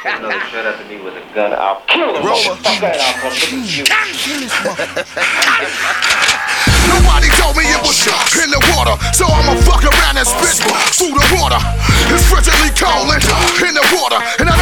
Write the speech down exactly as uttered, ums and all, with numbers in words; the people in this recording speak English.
another shot after me with a gun, I'll kill him. Fuck that, I'll come look at you. Nobody told me it was in the water, so I'ma fuck around and spit through the water. It's frigidly cold in the water, and I